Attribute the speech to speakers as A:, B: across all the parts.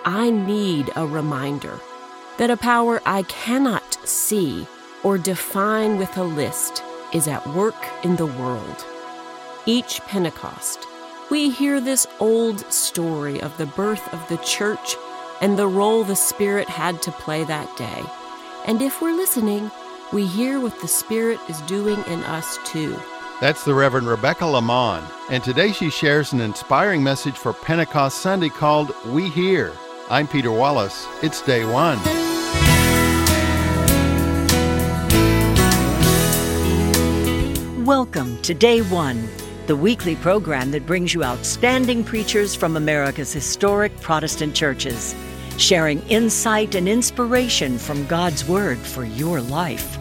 A: I need a reminder that a power I cannot see or define with a list is at work in the world. Each Pentecost, we hear this old story of the birth of the church and the role the Spirit had to play that day. And if we're listening, we hear what the Spirit is doing in us too.
B: That's the Reverend Rebecca Lamont, and today she shares an inspiring message for Pentecost Sunday called We Hear. I'm Peter Wallace. It's day one.
C: Welcome to Day One, the weekly program that brings you outstanding preachers from America's historic Protestant churches, sharing insight and inspiration from God's Word for your life.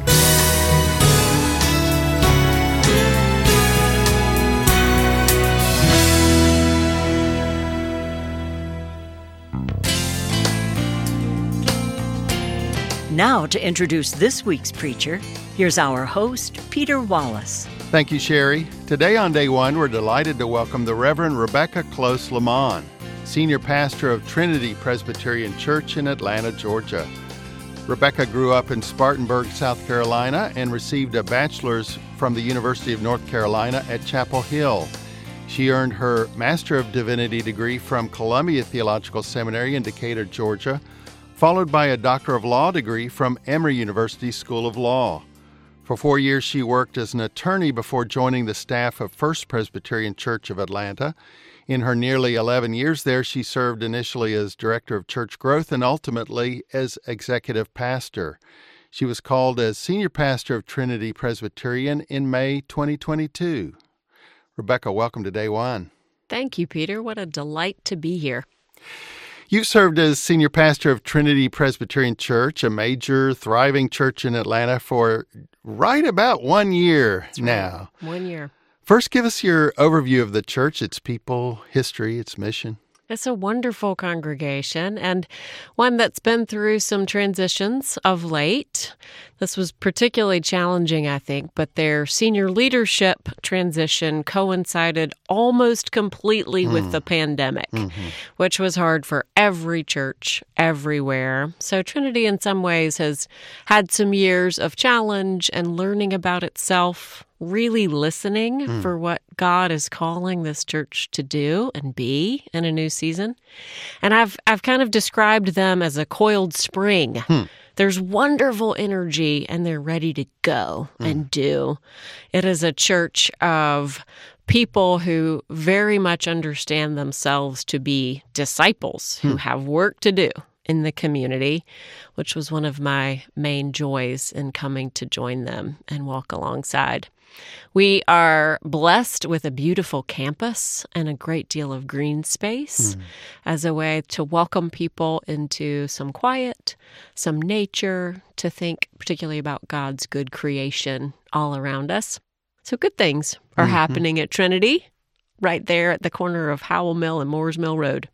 C: Now to introduce this week's preacher, here's our host, Peter Wallace.
B: Thank you, Sherry. Today on Day One, we're delighted to welcome the Reverend Rebecca Close Lamont, Senior Pastor of Trinity Presbyterian Church in Atlanta, Georgia. Rebecca grew up in Spartanburg, South Carolina, and received a bachelor's from the University of North Carolina at Chapel Hill. She earned her Master of Divinity degree from Columbia Theological Seminary in Decatur, Georgia, followed by a Doctor of Law degree from Emory University School of Law. For 4 years, she worked as an attorney before joining the staff of First Presbyterian Church of Atlanta. In her nearly 11 years there, she served initially as Director of Church Growth and ultimately as Executive Pastor. She was called as Senior Pastor of Trinity Presbyterian in May 2022. Rebecca, welcome to Day One.
A: Thank you, Peter. What a delight to be here.
B: You served as Senior Pastor of Trinity Presbyterian Church, a major, thriving church in Atlanta, for right about 1 year now.
A: Right. 1 year.
B: First, give us your overview of the church, its people, history, its mission.
A: It's a wonderful congregation and one that's been through some transitions of late. This was particularly challenging, I think, but their senior leadership transition coincided almost completely with the pandemic, which was hard for every church everywhere. So Trinity in some ways has had some years of challenge and learning about itself, really listening for what God is calling this church to do and be in a new season. And I've kind of described them as a coiled spring. There's wonderful energy and they're ready to go and do. It is a church of people who very much understand themselves to be disciples who have work to do in the community, which was one of my main joys in coming to join them and walk alongside. We are blessed with a beautiful campus and a great deal of green space as a way to welcome people into some quiet, some nature, to think particularly about God's good creation all around us. So good things are happening at Trinity, right there at the corner of Howell Mill and Moores Mill Road.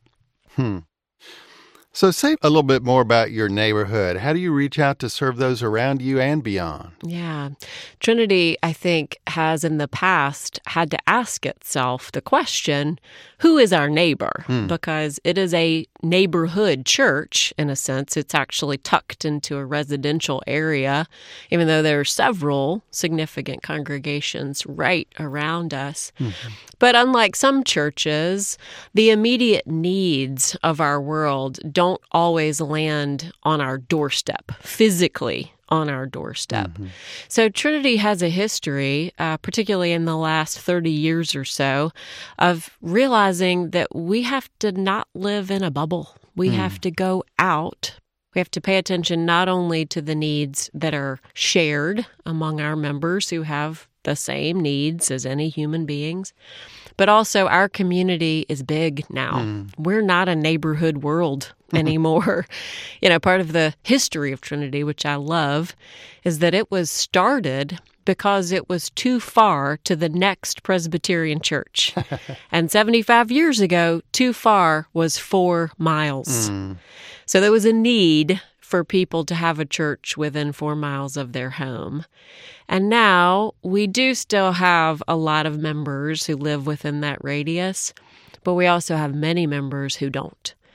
B: So say a little bit more about your neighborhood. How do you reach out to serve those around you and beyond?
A: Yeah. Trinity, I think, has in the past had to ask itself the question, who is our neighbor? Because it is a neighborhood church, in a sense. It's actually tucked into a residential area, even though there are several significant congregations right around us. But unlike some churches, the immediate needs of our world don't always land on our doorstep, physically on our doorstep. So Trinity has a history, particularly in the last 30 years or so, of realizing that we have to not live in a bubble. We have to go out. We have to pay attention not only to the needs that are shared among our members who have the same needs as any human beings, but also our community is big now. We're not a neighborhood world anymore. Part of the history of Trinity, which I love, is that it was started because it was too far to the next Presbyterian church. And 75 years ago, too far was 4 miles. So there was a need for people to have a church within 4 miles of their home. And now we do still have a lot of members who live within that radius, but we also have many members who don't.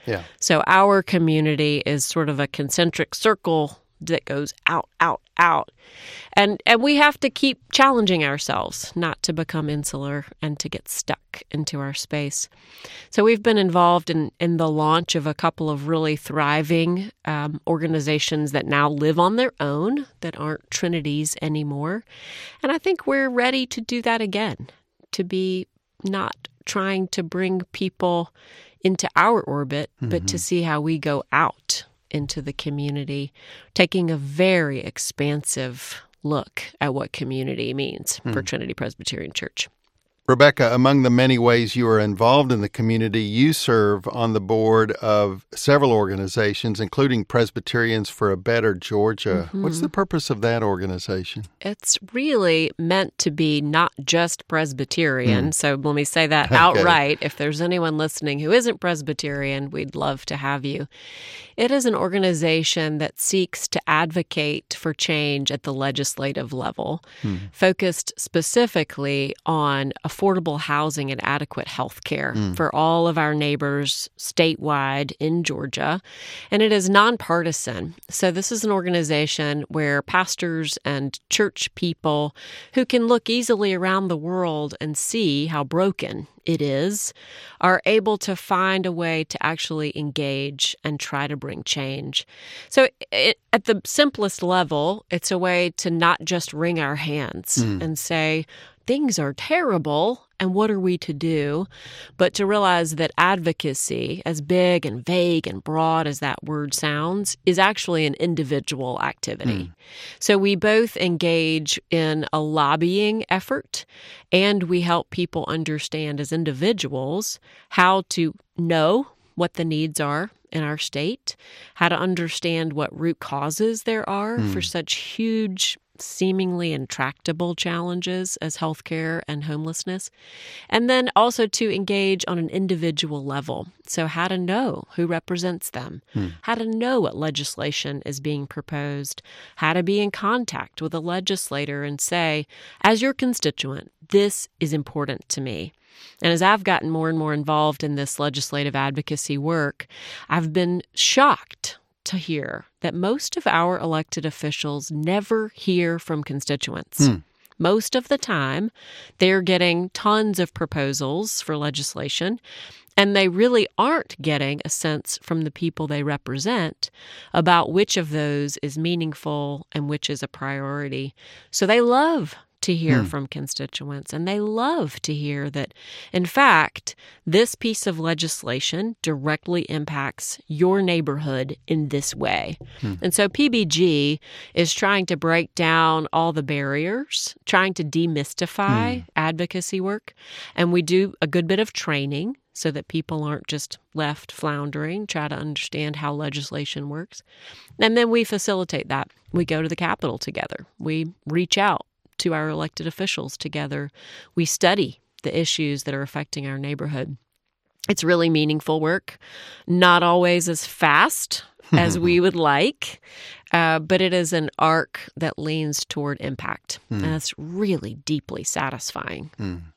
B: Yeah.
A: So our community is sort of a concentric circle that goes out, out, out. And we have to keep challenging ourselves not to become insular and to get stuck into our space. So we've been involved in the launch of a couple of really thriving organizations that now live on their own, that aren't Trinities anymore. And I think we're ready to do that again, to be not trying to bring people into our orbit, but to see how we go out into the community, taking a very expansive look at what community means for Trinity Presbyterian Church.
B: Rebecca, among the many ways you are involved in the community, you serve on the board of several organizations, including Presbyterians for a Better Georgia. What's the purpose of that organization?
A: It's really meant to be not just Presbyterian. So let me say that outright. If there's anyone listening who isn't Presbyterian, we'd love to have you. It is an organization that seeks to advocate for change at the legislative level, focused specifically on affordable housing and adequate health care for all of our neighbors statewide in Georgia. And it is nonpartisan. So this is an organization where pastors and church people who can look easily around the world and see how broken it is, are able to find a way to actually engage and try to bring change. So at the simplest level, it's a way to not just wring our hands and say, things are terrible, and what are we to do? But to realize that advocacy, as big and vague and broad as that word sounds, is actually an individual activity. So we both engage in a lobbying effort, and we help people understand as individuals how to know what the needs are in our state, how to understand what root causes there are for such huge, seemingly intractable challenges as healthcare and homelessness, and then also to engage on an individual level. So how to know who represents them, how to know what legislation is being proposed, how to be in contact with a legislator and say, as your constituent, this is important to me. And as I've gotten more and more involved in this legislative advocacy work, I've been shocked to hear that most of our elected officials never hear from constituents. Most of the time, they're getting tons of proposals for legislation, and they really aren't getting a sense from the people they represent about which of those is meaningful and which is a priority. So they love to hear from constituents, and they love to hear that, in fact, this piece of legislation directly impacts your neighborhood in this way. And so PBG is trying to break down all the barriers, trying to demystify advocacy work, and we do a good bit of training so that people aren't just left floundering, try to understand how legislation works. And then we facilitate that. We go to the Capitol together. We reach out to our elected officials together. We study the issues that are affecting our neighborhood. It's really meaningful work, not always as fast as we would like, but it is an arc that leans toward impact. And that's really deeply satisfying.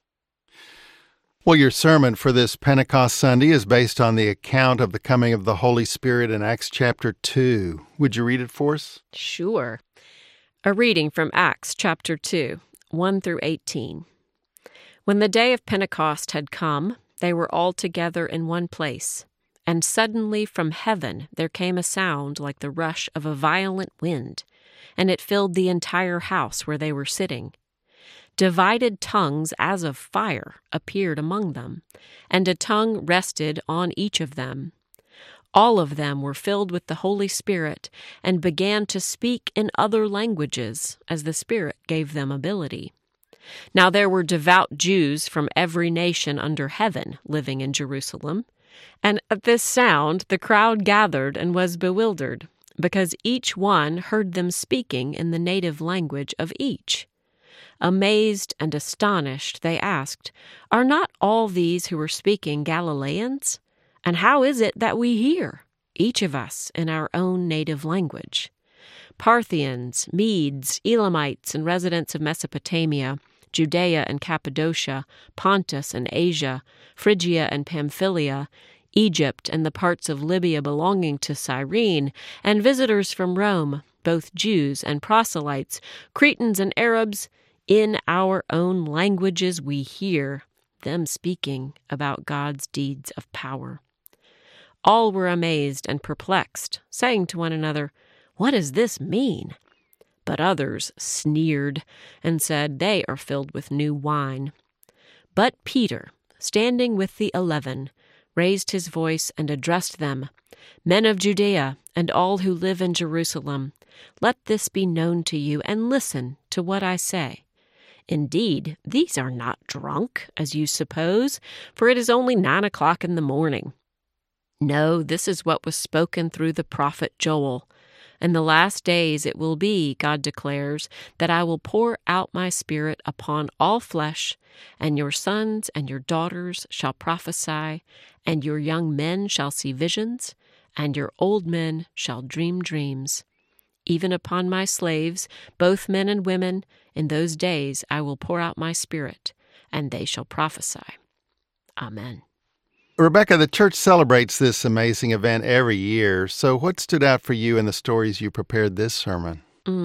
B: Well, your sermon for this Pentecost Sunday is based on the account of the coming of the Holy Spirit in Acts chapter 2. Would you read it for us?
A: Sure. A reading from Acts chapter 2, 1 through 18. When the day of Pentecost had come, they were all together in one place, and suddenly from heaven there came a sound like the rush of a violent wind, and it filled the entire house where they were sitting. Divided tongues as of fire appeared among them, and a tongue rested on each of them. All of them were filled with the Holy Spirit and began to speak in other languages as the Spirit gave them ability. Now there were devout Jews from every nation under heaven living in Jerusalem. And at this sound the crowd gathered and was bewildered, because each one heard them speaking in the native language of each. Amazed and astonished, they asked, "Are not all these who are speaking Galileans? And how is it that we hear, each of us in our own native language? Parthians, Medes, Elamites, and residents of Mesopotamia, Judea and Cappadocia, Pontus and Asia, Phrygia and Pamphylia, Egypt and the parts of Libya belonging to Cyrene, and visitors from Rome, both Jews and proselytes, Cretans and Arabs, in our own languages we hear them speaking about God's deeds of power. All were amazed and perplexed, saying to one another, "What does this mean?" But others sneered and said, "They are filled with new wine." But Peter, standing with the 11, raised his voice and addressed them, "Men of Judea and all who live in Jerusalem, let this be known to you, and listen to what I say. Indeed, these are not drunk, as you suppose, for it is only 9 o'clock in the morning. No, this is what was spoken through the prophet Joel. In the last days it will be, God declares, that I will pour out my Spirit upon all flesh, and your sons and your daughters shall prophesy, and your young men shall see visions, and your old men shall dream dreams. Even upon my slaves, both men and women, in those days I will pour out my Spirit, and they shall prophesy." Amen.
B: Rebecca, the church celebrates this amazing event every year. So what stood out for you in the stories you prepared this sermon?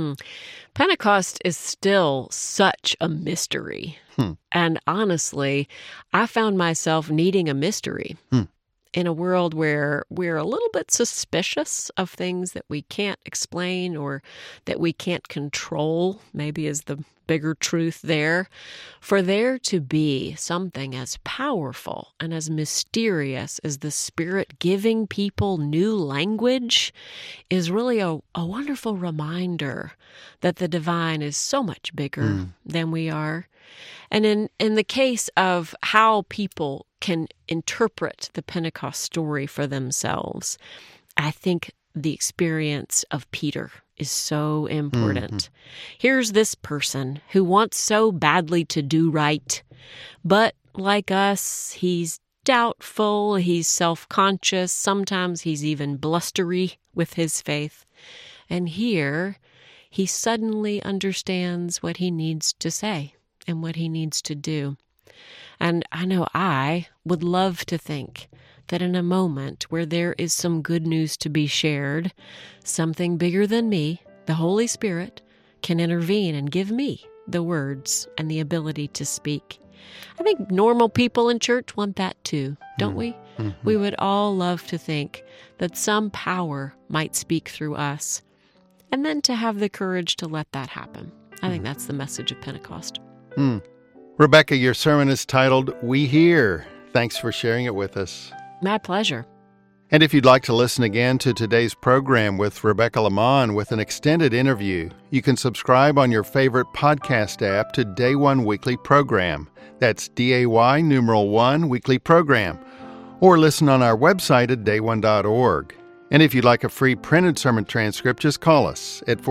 A: Pentecost is still such a mystery. And honestly, I found myself needing a mystery in a world where we're a little bit suspicious of things that we can't explain or that we can't control, maybe is the bigger truth there. For there to be something as powerful and as mysterious as the Spirit giving people new language is really a wonderful reminder that the divine is so much bigger than we are. And in the case of how people can interpret the Pentecost story for themselves, I think the experience of Peter is so important. Here's this person who wants so badly to do right, but like us, he's doubtful, he's self-conscious, sometimes he's even blustery with his faith. And here, he suddenly understands what he needs to say and what he needs to do. And I know I would love to think that in a moment where there is some good news to be shared, something bigger than me, the Holy Spirit, can intervene and give me the words and the ability to speak. I think normal people in church want that too, don't we? We would all love to think that some power might speak through us, and then to have the courage to let that happen. I think that's the message of Pentecost.
B: Rebecca, your sermon is titled, We Hear. Thanks for sharing it with us.
A: My pleasure.
B: And if you'd like to listen again to today's program with Rebecca Lamont with an extended interview, you can subscribe on your favorite podcast app to Day One Weekly Program. That's DAY numeral 1 Weekly Program. Or listen on our website at day1.org. And if you'd like a free printed sermon transcript, just call us at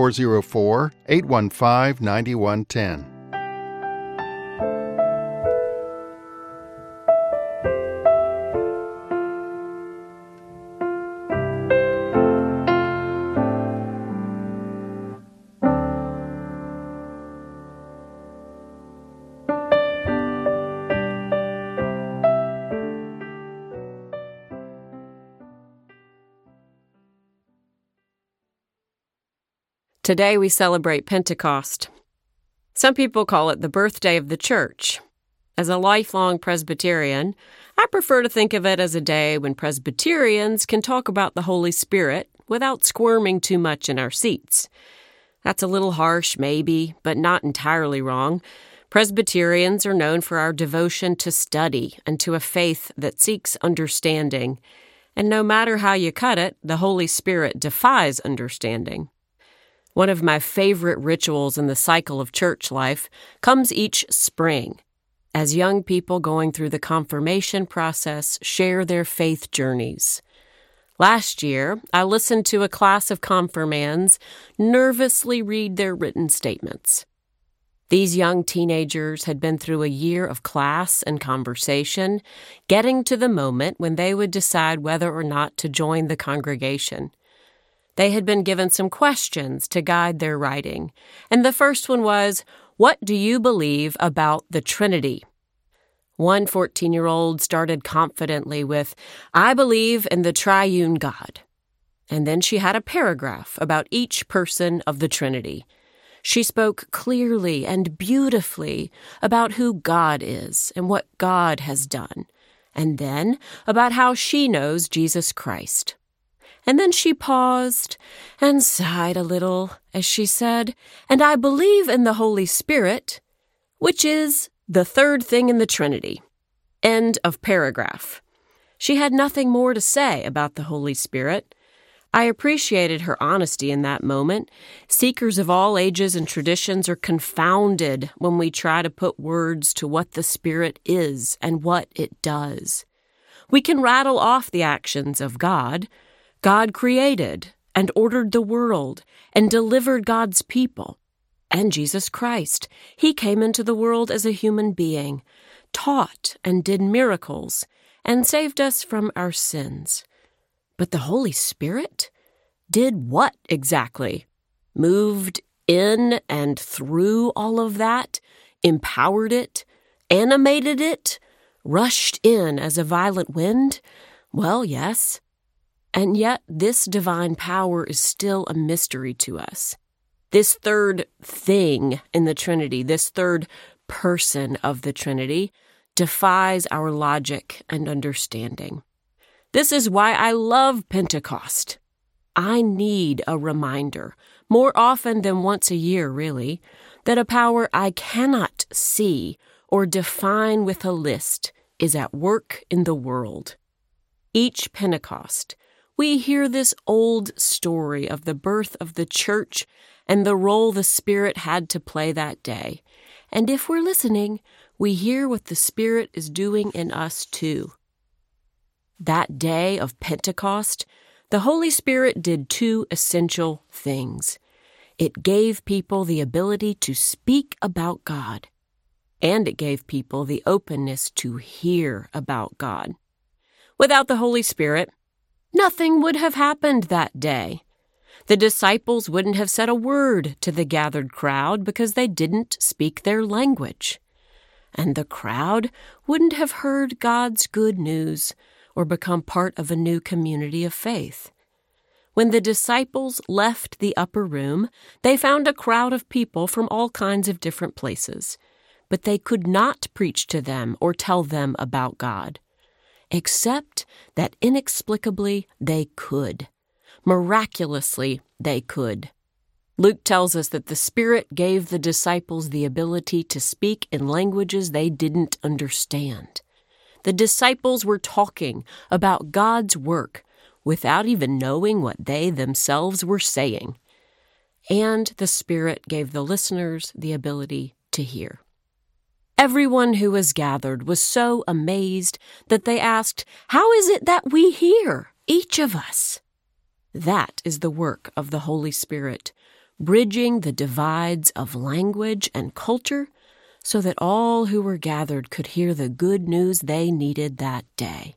B: 404-815-9110.
A: Today we celebrate Pentecost. Some people call it the birthday of the church. As a lifelong Presbyterian, I prefer to think of it as a day when Presbyterians can talk about the Holy Spirit without squirming too much in our seats. That's a little harsh, maybe, but not entirely wrong. Presbyterians are known for our devotion to study and to a faith that seeks understanding. And no matter how you cut it, the Holy Spirit defies understanding. One of my favorite rituals in the cycle of church life comes each spring, as young people going through the confirmation process share their faith journeys. Last year, I listened to a class of confirmands nervously read their written statements. These young teenagers had been through a year of class and conversation, getting to the moment when they would decide whether or not to join the congregation. They had been given some questions to guide their writing, and the first one was, "What do you believe about the Trinity?" One 14-year-old started confidently with, "I believe in the triune God." And then she had a paragraph about each person of the Trinity. She spoke clearly and beautifully about who God is and what God has done, and then about how she knows Jesus Christ. And then she paused and sighed a little as she said, "And I believe in the Holy Spirit, which is the third thing in the Trinity." End of paragraph. She had nothing more to say about the Holy Spirit. I appreciated her honesty in that moment. Seekers of all ages and traditions are confounded when we try to put words to what the Spirit is and what it does. We can rattle off the actions of God. God created and ordered the world and delivered God's people. And Jesus Christ, he came into the world as a human being, taught and did miracles, and saved us from our sins. But the Holy Spirit did what exactly? Moved in and through all of that, empowered it, animated it, rushed in as a violent wind? Well, yes. And yet this divine power is still a mystery to us. This third thing in the Trinity, this third person of the Trinity, defies our logic and understanding. This is why I love Pentecost. I need a reminder, more often than once a year, really, that a power I cannot see or define with a list is at work in the world. Each Pentecost, we hear this old story of the birth of the church and the role the Spirit had to play that day. And if we're listening, we hear what the Spirit is doing in us too. That day of Pentecost, the Holy Spirit did two essential things. It gave people the ability to speak about God, and it gave people the openness to hear about God. Without the Holy Spirit, nothing would have happened that day. The disciples wouldn't have said a word to the gathered crowd because they didn't speak their language. And the crowd wouldn't have heard God's good news or become part of a new community of faith. When the disciples left the upper room, they found a crowd of people from all kinds of different places, but they could not preach to them or tell them about God, except that inexplicably they could. Miraculously, they could. Luke tells us that the Spirit gave the disciples the ability to speak in languages they didn't understand. The disciples were talking about God's work without even knowing what they themselves were saying. And the Spirit gave the listeners the ability to hear. Everyone who was gathered was so amazed that they asked, "How is it that we hear, each of us?" That is the work of the Holy Spirit, bridging the divides of language and culture so that all who were gathered could hear the good news they needed that day.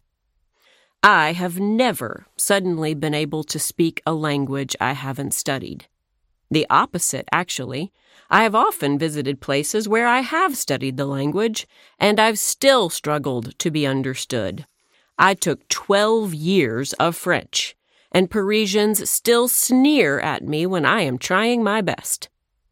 A: I have never suddenly been able to speak a language I haven't studied. The opposite, actually. I have often visited places where I have studied the language, and I've still struggled to be understood. I took 12 years of French, and Parisians still sneer at me when I am trying my best.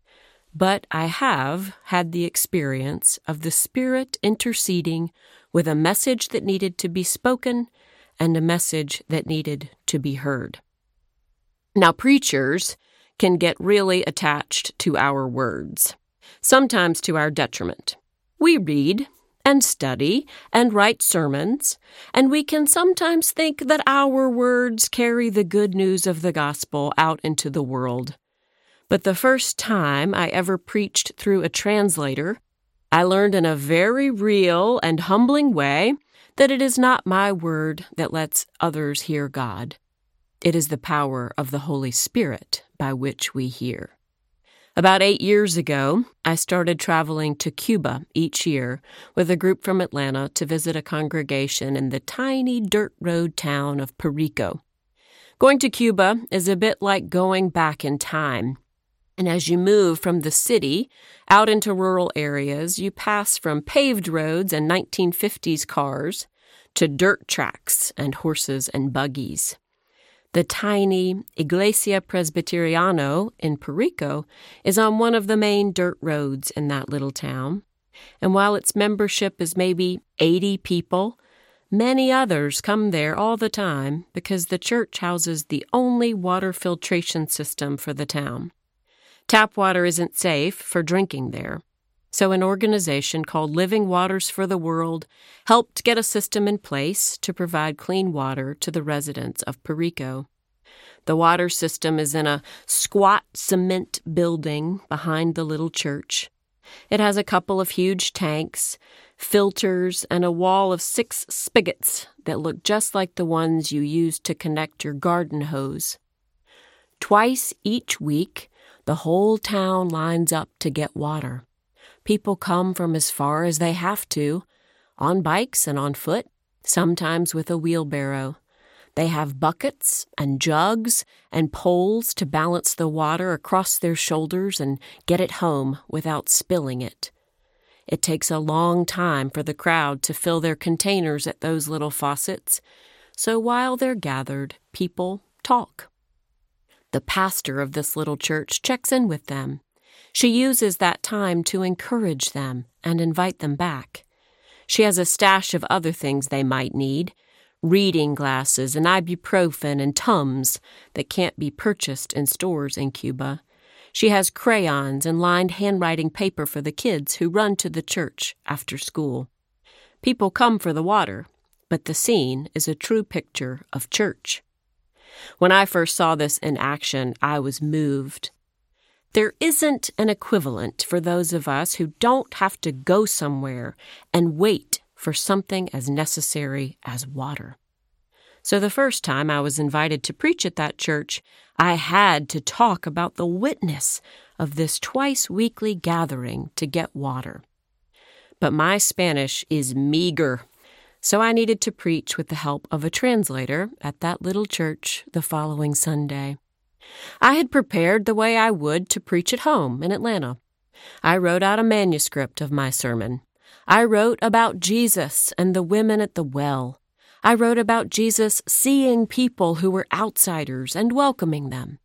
A: But I have had the experience of the Spirit interceding with a message that needed to be spoken and a message that needed to be heard. Now, preachers can get really attached to our words, sometimes to our detriment. We read and study and write sermons, and we can sometimes think that our words carry the good news of the gospel out into the world. But the first time I ever preached through a translator, I learned in a very real and humbling way that it is not my word that lets others hear God. It is the power of the Holy Spirit by which we hear. About 8 years ago, I started traveling to Cuba each year with a group from Atlanta to visit a congregation in the tiny dirt road town of Perico. Going to Cuba is a bit like going back in time. And as you move from the city out into rural areas, you pass from paved roads and 1950s cars to dirt tracks and horses and buggies. The tiny Iglesia Presbiteriano in Perico is on one of the main dirt roads in that little town. And while its membership is maybe 80 people, many others come there all the time because the church houses the only water filtration system for the town. Tap water isn't safe for drinking there, so an organization called Living Waters for the World helped get a system in place to provide clean water to the residents of Perico. The water system is in a squat cement building behind the little church. It has a couple of huge tanks, filters, and a wall of 6 spigots that look just like the ones you use to connect your garden hose. Twice each week, the whole town lines up to get water. People come from as far as they have to, on bikes and on foot, sometimes with a wheelbarrow. They have buckets and jugs and poles to balance the water across their shoulders and get it home without spilling it. It takes a long time for the crowd to fill their containers at those little faucets, so while they're gathered, people talk. The pastor of this little church checks in with them. She uses that time to encourage them and invite them back. She has a stash of other things they might need, reading glasses and ibuprofen and Tums that can't be purchased in stores in Cuba. She has crayons and lined handwriting paper for the kids who run to the church after school. People come for the water, but the scene is a true picture of church. When I first saw this in action, I was moved. There isn't an equivalent for those of us who don't have to go somewhere and wait for something as necessary as water. So the first time I was invited to preach at that church, I had to talk about the witness of this twice-weekly gathering to get water. But my Spanish is meager, so I needed to preach with the help of a translator at that little church the following Sunday. I had prepared the way I would to preach at home in Atlanta. I wrote out a manuscript of my sermon. I wrote about Jesus and the women at the well. I wrote about Jesus seeing people who were outsiders and welcoming them.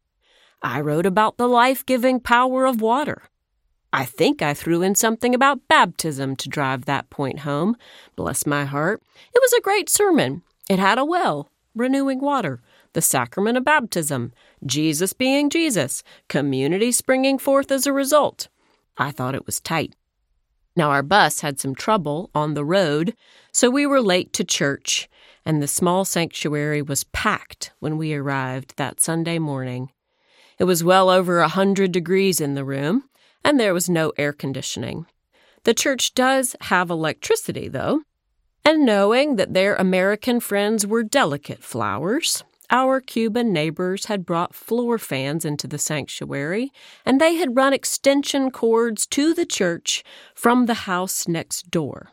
A: I wrote about the life-giving power of water. I think I threw in something about baptism to drive that point home. Bless my heart. It was a great sermon. It had a well, renewing water, the sacrament of baptism, Jesus being Jesus, community springing forth as a result. I thought it was tight. Now, our bus had some trouble on the road, so we were late to church, and the small sanctuary was packed when we arrived that Sunday morning. It was well over 100 degrees in the room, and there was no air conditioning. The church does have electricity, though, and knowing that their American friends were delicate flowers, our Cuban neighbors had brought floor fans into the sanctuary, and they had run extension cords to the church from the house next door.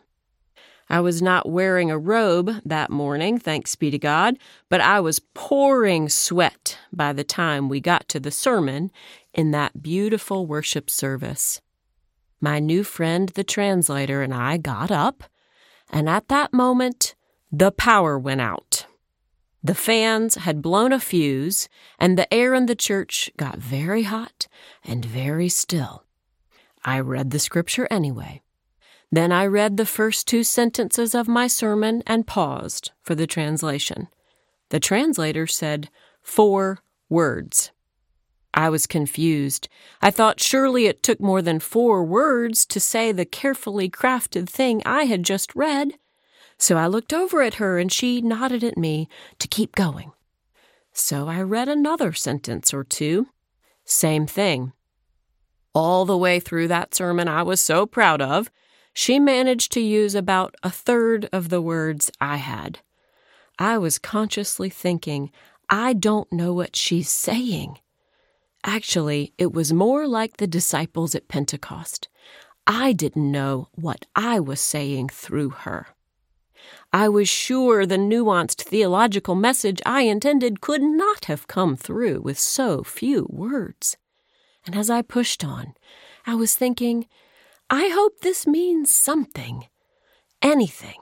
A: I was not wearing a robe that morning, thanks be to God, but I was pouring sweat by the time we got to the sermon in that beautiful worship service. My new friend, the translator, and I got up, and at that moment, the power went out. The fans had blown a fuse, and the air in the church got very hot and very still. I read the scripture anyway. Then I read the first 2 sentences of my sermon and paused for the translation. The translator said 4 words. I was confused. I thought surely it took more than 4 words to say the carefully crafted thing I had just read. So I looked over at her and she nodded at me to keep going. So I read another sentence or 2. Same thing. All the way through that sermon I was so proud of, she managed to use about 1/3 of the words I had. I was consciously thinking, I don't know what she's saying. Actually, it was more like the disciples at Pentecost. I didn't know what I was saying through her. I was sure the nuanced theological message I intended could not have come through with so few words. And as I pushed on, I was thinking, I hope this means something. Anything.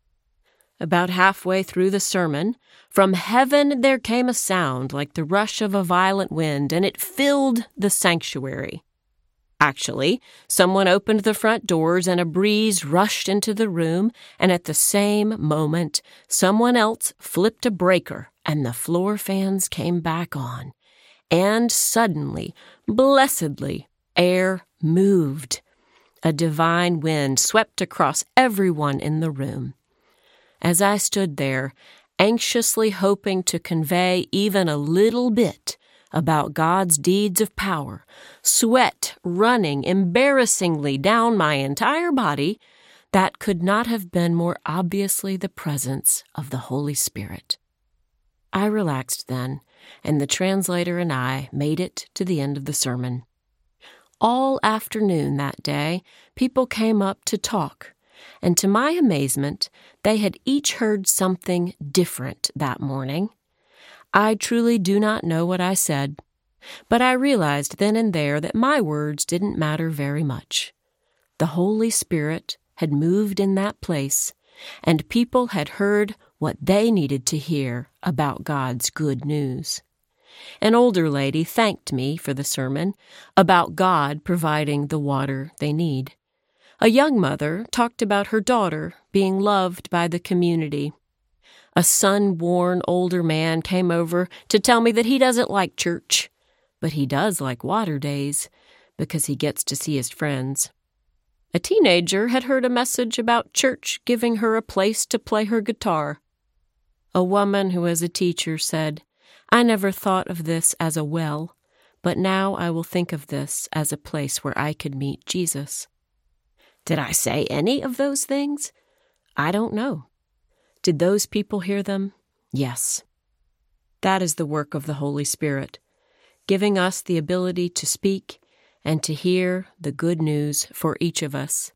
A: About halfway through the sermon, from heaven there came a sound like the rush of a violent wind, and it filled the sanctuary. Actually, someone opened the front doors and a breeze rushed into the room, and at the same moment, someone else flipped a breaker and the floor fans came back on. And suddenly, blessedly, air moved. A divine wind swept across everyone in the room. As I stood there, anxiously hoping to convey even a little bit about God's deeds of power, sweat running embarrassingly down my entire body, that could not have been more obviously the presence of the Holy Spirit. I relaxed then, and the translator and I made it to the end of the sermon. All afternoon that day, people came up to talk, and to my amazement, they had each heard something different that morning. I truly do not know what I said, but I realized then and there that my words didn't matter very much. The Holy Spirit had moved in that place, and people had heard what they needed to hear about God's good news. An older lady thanked me for the sermon about God providing the water they need. A young mother talked about her daughter being loved by the community. A sun-worn older man came over to tell me that he doesn't like church, but he does like water days because he gets to see his friends. A teenager had heard a message about church giving her a place to play her guitar. A woman who was a teacher said, "I never thought of this as a well, but now I will think of this as a place where I could meet Jesus." Did I say any of those things? I don't know. Did those people hear them? Yes. That is the work of the Holy Spirit, giving us the ability to speak and to hear the good news for each of us.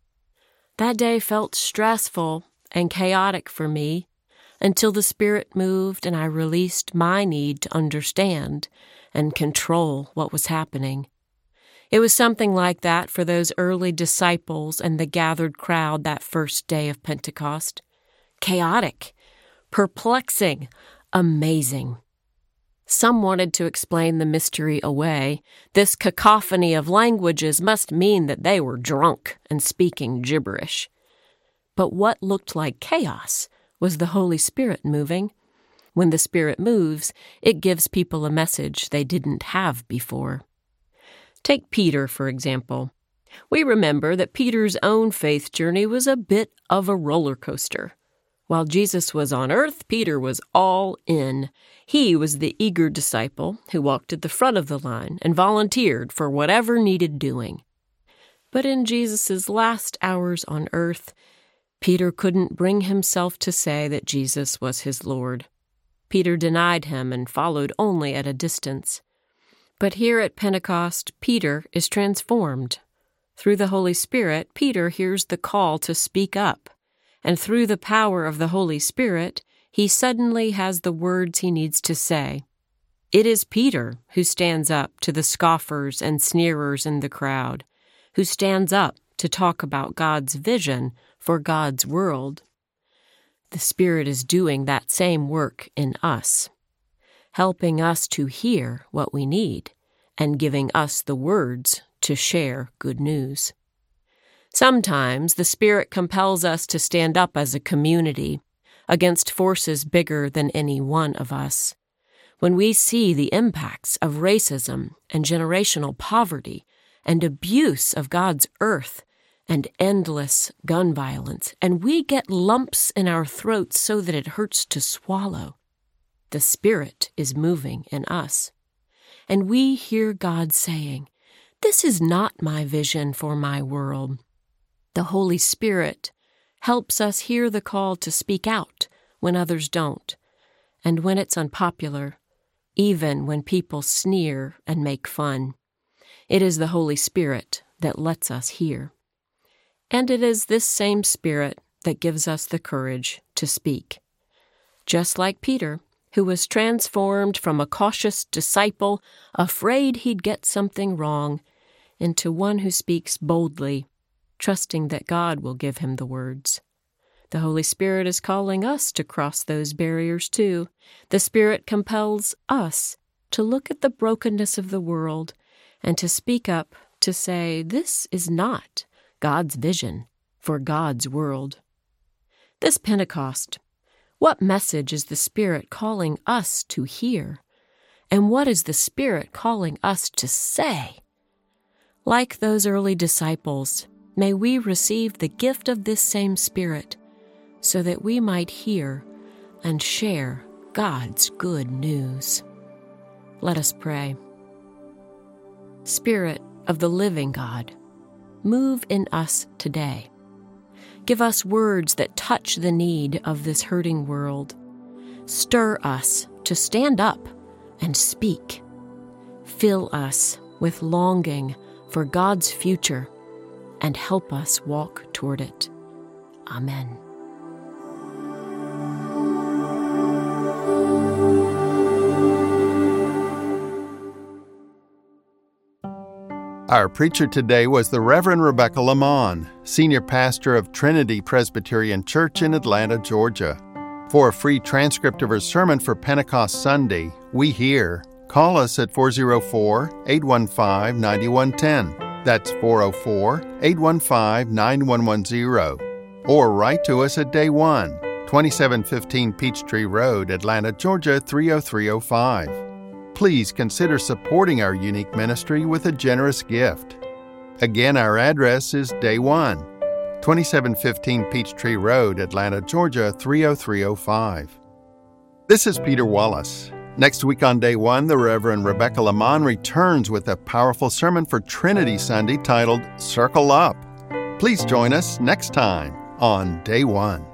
A: That day felt stressful and chaotic for me until the Spirit moved and I released my need to understand and control what was happening. It was something like that for those early disciples and the gathered crowd that first day of Pentecost. Chaotic, perplexing, amazing. Some wanted to explain the mystery away. This cacophony of languages must mean that they were drunk and speaking gibberish. But what looked like chaos was the Holy Spirit moving. When the Spirit moves, it gives people a message they didn't have before. Take Peter, for example. We remember that Peter's own faith journey was a bit of a roller coaster. While Jesus was on earth, Peter was all in. He was the eager disciple who walked at the front of the line and volunteered for whatever needed doing. But in Jesus' last hours on earth, Peter couldn't bring himself to say that Jesus was his Lord. Peter denied him and followed only at a distance. But here at Pentecost, Peter is transformed. Through the Holy Spirit, Peter hears the call to speak up. And through the power of the Holy Spirit, he suddenly has the words he needs to say. It is Peter who stands up to the scoffers and sneerers in the crowd, who stands up to talk about God's vision for God's world. The Spirit is doing that same work in us, helping us to hear what we need and giving us the words to share good news. Sometimes the Spirit compels us to stand up as a community against forces bigger than any one of us. When we see the impacts of racism and generational poverty and abuse of God's earth and endless gun violence, and we get lumps in our throats so that it hurts to swallow, the Spirit is moving in us. And we hear God saying, "This is not my vision for my world." The Holy Spirit helps us hear the call to speak out when others don't, and when it's unpopular, even when people sneer and make fun. It is the Holy Spirit that lets us hear. And it is this same Spirit that gives us the courage to speak. Just like Peter, who was transformed from a cautious disciple, afraid he'd get something wrong, into one who speaks boldly, trusting that God will give him the words. The Holy Spirit is calling us to cross those barriers too. The Spirit compels us to look at the brokenness of the world and to speak up to say, this is not God's vision for God's world. This Pentecost, what message is the Spirit calling us to hear? And what is the Spirit calling us to say? Like those early disciples, may we receive the gift of this same Spirit so that we might hear and share God's good news. Let us pray. Spirit of the living God, move in us today. Give us words that touch the need of this hurting world. Stir us to stand up and speak. Fill us with longing for God's future and help us walk toward it. Amen.
B: Our preacher today was the Reverend Rebecca Lamont, Senior Pastor of Trinity Presbyterian Church in Atlanta, Georgia. For a free transcript of her sermon for Pentecost Sunday, We Hear, call us at 404-815-9110. That's 404-815-9110. Or write to us at Day One, 2715 Peachtree Road, Atlanta, Georgia 30305. Please consider supporting our unique ministry with a generous gift. Again, our address is Day One, 2715 Peachtree Road, Atlanta, Georgia 30305. This is Peter Wallace. Next week on Day One, the Reverend Rebecca Lamont returns with a powerful sermon for Trinity Sunday titled Circle Up. Please join us next time on Day One.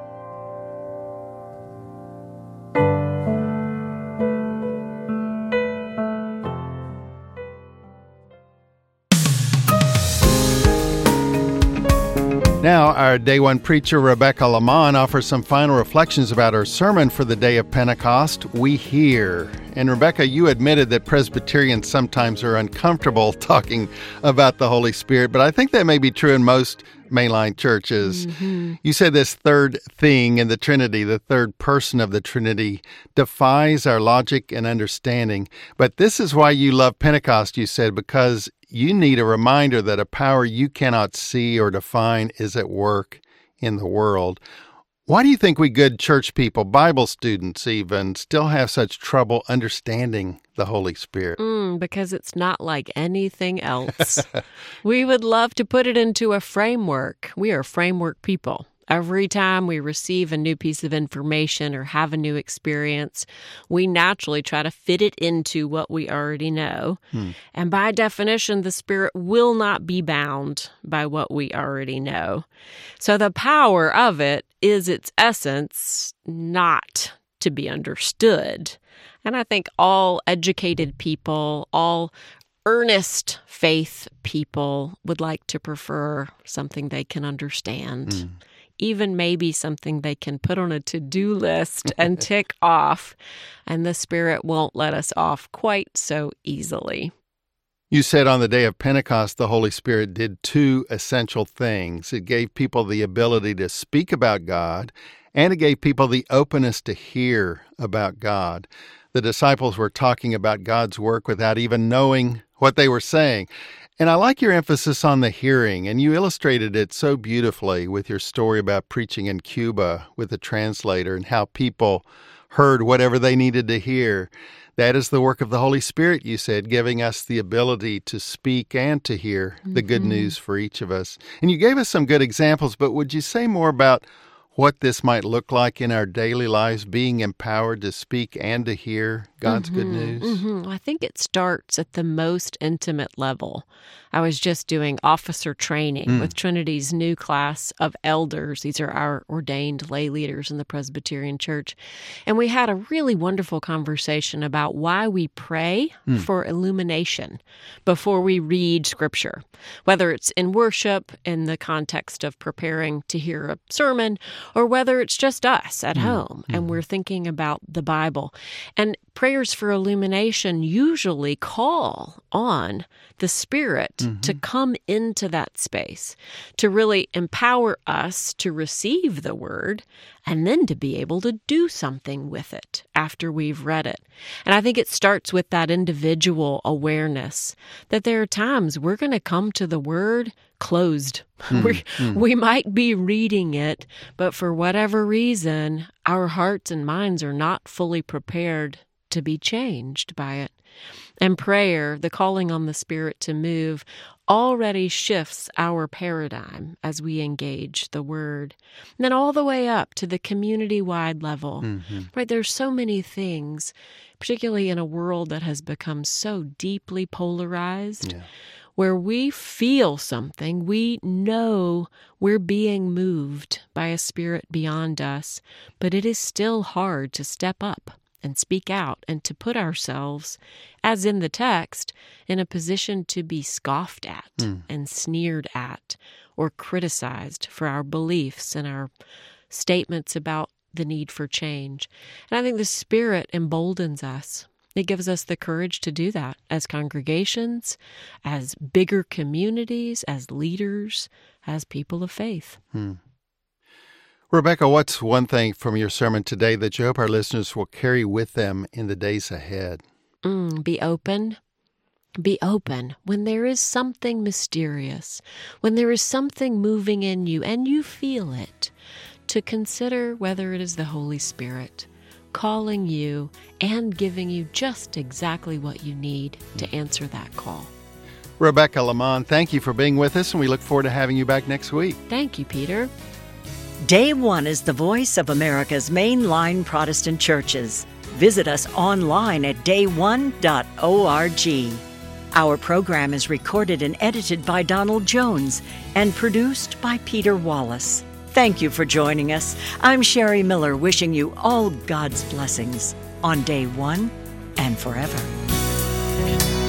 B: Now, our Day One preacher, Rebecca Lamont, offers some final reflections about her sermon for the day of Pentecost, We Hear. And Rebecca, you admitted that Presbyterians sometimes are uncomfortable talking about the Holy Spirit, but I think that may be true in most mainline churches. Mm-hmm. You said this third thing in the Trinity, the third person of the Trinity, defies our logic and understanding. But this is why you love Pentecost, you said, because you need a reminder that a power you cannot see or define is at work in the world. Why do you think we good church people, Bible students even, still have such trouble understanding the Holy Spirit?
A: Because it's not like anything else. We would love to put it into a framework. We are framework people. Every time we receive a new piece of information or have a new experience, we naturally try to fit it into what we already know. And by definition, the Spirit will not be bound by what we already know. So the power of it is its essence not to be understood. And I think all educated people, all earnest faith people would like to prefer something they can understand. Even maybe something they can put on a to-do list and tick off, and the Spirit won't let us off quite so easily.
B: You said on the day of Pentecost, the Holy Spirit did two essential things. It gave people the ability to speak about God, and it gave people the openness to hear about God. The disciples were talking about God's work without even knowing what they were saying. And I like your emphasis on the hearing, and you illustrated it so beautifully with your story about preaching in Cuba with a translator and how people heard whatever they needed to hear. That is the work of the Holy Spirit, you said, giving us the ability to speak and to hear the good news for each of us. And you gave us some good examples, but would you say more about what this might look like in our daily lives, being empowered to speak and to hear God's good news?
A: I think it starts at the most intimate level. I was just doing officer training with Trinity's new class of elders. These are our ordained lay leaders in the Presbyterian Church. And we had a really wonderful conversation about why we pray for illumination before we read Scripture, whether it's in worship, in the context of preparing to hear a sermon, or whether it's just us at home and we're thinking about the Bible. And prayers for illumination usually call on the Spirit to come into that space, to really empower us to receive the Word and then to be able to do something with it after we've read it. And I think it starts with that individual awareness that there are times we're going to come to the Word closed. We might be reading it, but for whatever reason, our hearts and minds are not fully prepared to be changed by it. And prayer, the calling on the Spirit to move, already shifts our paradigm as we engage the Word. And then all the way up to the community-wide level, right? There's so many things, particularly in a world that has become so deeply polarized, where we feel something, we know we're being moved by a spirit beyond us, but it is still hard to step up and speak out and to put ourselves, as in the text, in a position to be scoffed at and sneered at or criticized for our beliefs and our statements about the need for change. And I think the Spirit emboldens us. It gives us the courage to do that as congregations, as bigger communities, as leaders, as people of faith.
B: Rebecca, what's one thing from your sermon today that you hope our listeners will carry with them in the days ahead?
A: Be open. Be open when there is something mysterious, when there is something moving in you and you feel it, to consider whether it is the Holy Spirit calling you and giving you just exactly what you need to answer that call.
B: Rebecca Lamond, thank you for being with us, and we look forward to having you back next week.
A: Thank you, Peter.
C: Day One is the voice of America's mainline Protestant churches. Visit us online at day1.org. Our program is recorded and edited by Donald Jones and produced by Peter Wallace. Thank you for joining us. I'm Sherry Miller, wishing you all God's blessings on Day One and forever.